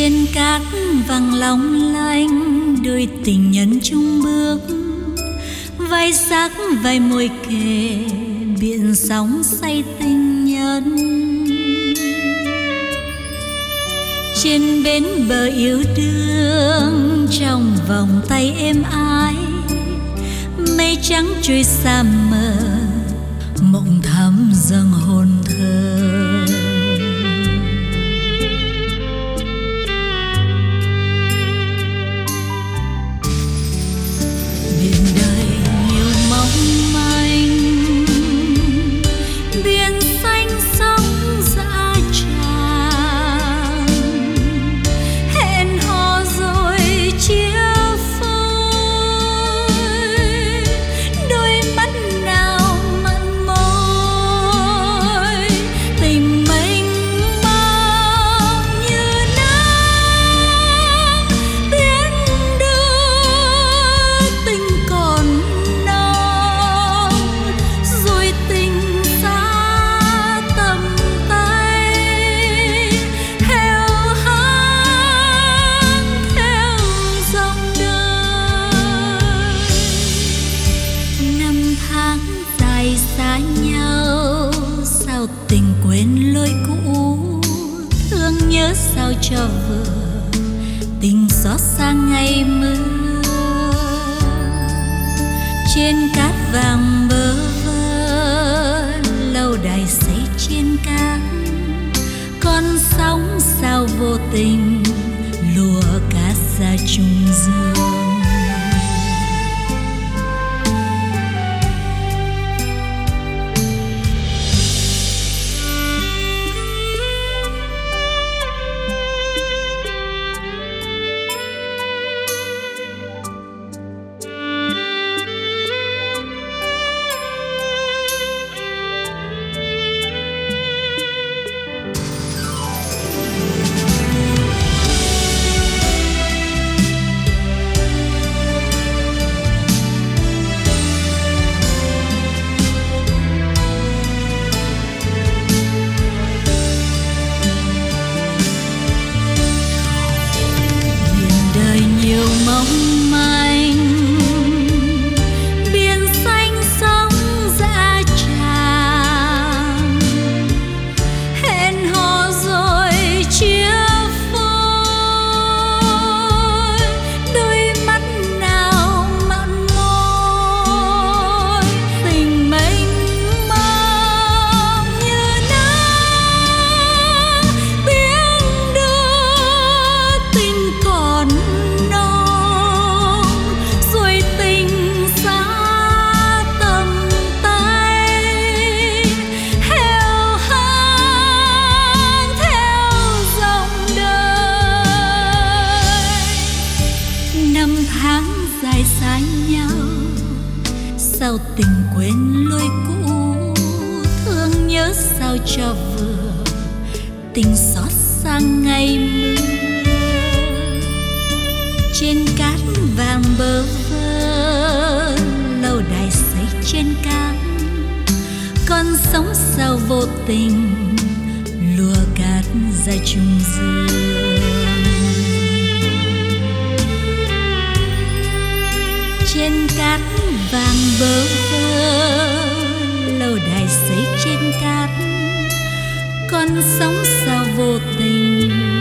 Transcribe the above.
Trên cát vàng long lanh, đôi tình nhân chung bước, vai sắc vai môi kề, biển sóng say tình nhân. Trên bến bờ yêu đương, trong vòng tay êm ái, mây trắng trôi xa mờ, mộng thắm dâng hồn thơ. Biển đời nhiều mong manh, biển xanh sóng dã tràn, hẹn hò rồi chia phôi, đôi mắt nào mặn môi, tình mênh mang như nắng tiến đưa tình còn non, rồi tình xa tầm tay, heo hán theo dòng đời. Năm tháng dài xa nhau, sao tình quên lối cũ, thương nhớ sao cho vừa, tình xót xa ngày mưa. Trên cát vàng bơ vơ, lâu đài xây trên cát, con sóng sao vô tình lùa cát ra trung dương. Nhiều mong manh, biển xanh sóng dã tràn, hẹn hò rồi chia phôi, đôi mắt nào mặn môi, tình mênh mang như nắng tiếng đưa tình còn non, rồi tình xa tầm tay, heo hán theo dòng đời. Năm tháng dài xa nhau, sao tình quên lối cũ, thương nhớ sao cho vừa, tình xót xa ngày mưa. Trên cát vàng bơ vơ, lâu đài xây trên cát, con sóng sao vô tình lùa cát ra trung dương. Trên cát vàng bơ vơ, lâu đài xây trên cát, con sóng sao vô tình